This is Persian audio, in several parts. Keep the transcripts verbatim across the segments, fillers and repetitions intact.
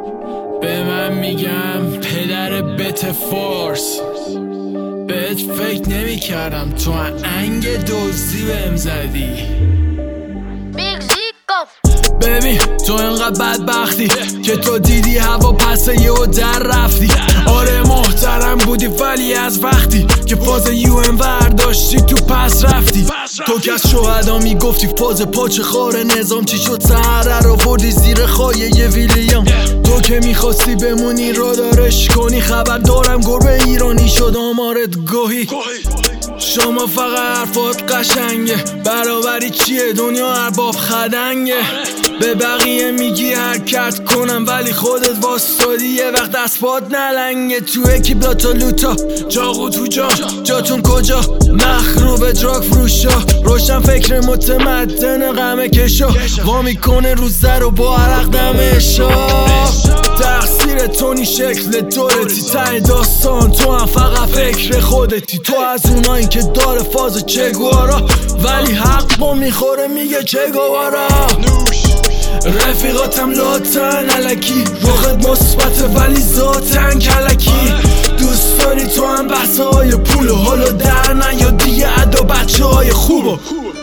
به من میگم پدر بت فورس، بهت فکر نمی کردم تو انگ دزدی بهم زدی. ببین تو انقدر بدبختی که تو دیدی هوا پسه یهو در رفتی. آره محترم بودی ولی از وقتی که فاز یو ام ورداشتی تو پس رفتی. تو که از شهدا میگفتی فاز پاچه خاره نظام چی شد سهره رو بردی زیر خایه ی ویلیام. تو که میخواستی بمونی رو دارش کنی، خبر دارم گربه ایرانی شد آمارت گوهی. شما فقط حرفات قشنگه، برابری چیه دنیا ارباب خدنگه. به بقیه میگی حرکت کنم ولی خودت واسطادی یه وقت دست پات نلنگه. تو اکی بلاتا لوتا جاغو تو جا جاتون کجا مخروب دراگ فروشا، روشن فکر متمدن غمه کشا وا میکنه روزه رو با عرق دمشا. تقصیر تونی شکل دورتی ته داستان تو هم فقط فکر خودتی. تو از اونایی که داره فاز چگوارا ولی حق با میخوره میگه چگوارا. رفیقاتم لاتن علکی، روخت مثبت ولی ذاتن کلکی. دوست داری تو هم بحثه های پول و حالا در نیاد دیگه ادا بچه های خوبو.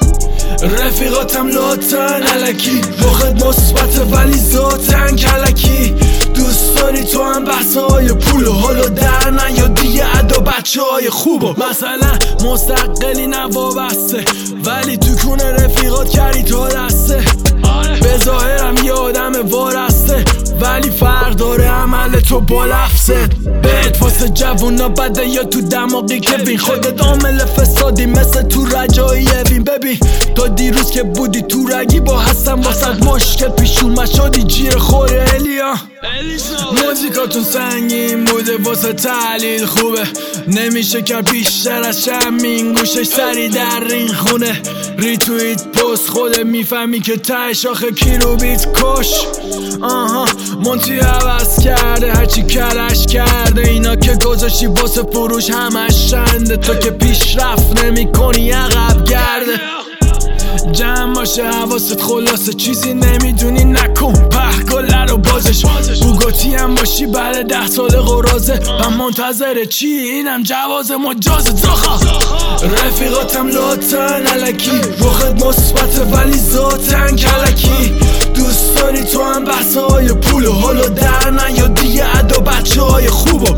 رفیقاتم لاتن علکی، روخت مثبت ولی ذاتن کلکی. دوست داری تو هم بحثه های پول و حالا در نیاد دیگه ادا بچه های خوبو. مثلا مستقلی نوابسته ولی تو کونه رفیقات کردی تا دسته. به ظاهرم یه آدم وارسته ولی فرق داره عمل تو با لفظت. بهت واسه جوونا بده یا تو دماغی کوین، خودت عامل فسادی مثل تو رجایی اوین. ببین تا دیروز که بودی تو رگی با هستم واسه مشکل پیش اومد شدی جیر خوره الیا. موزیکاتون سنگین بوده واسه تحلیل خوبه، نمیشه کرد بیشتر از شمین گوشش سری در این خونه. ریتویت پست خودت میفهمی که تهش آخه کی رو بیت کش. آها مونتی عوض کرده هرچی کلش کرده، اینا که گذاشتی واسه فروش همش شنده. تو که پیشرفت نمی کنی عقب گرده. جمع باشه حواست خلاصه چیزی نمیدونی نکن پهگله رو بازش. بوگاتی هم باشی بعد ده سال قرازه من منتظر چی اینم جواز مجاز زخا. رفیقاتم لاتن علکی، روخت مثبت ولی ذاتن کلکی. دوست داری تو هم بحثه های پول و حالا در نیاد دیگه ادا بچه های خوبو.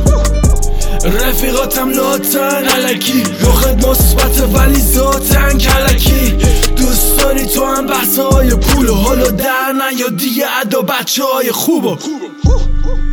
رفیقاتم لاتن علکی، روخت مثبت ولی ذاتن کلکی. دوست داری تو هم بحثه های پول و حالا در نیاد دیگه ادا بچه های خوبو.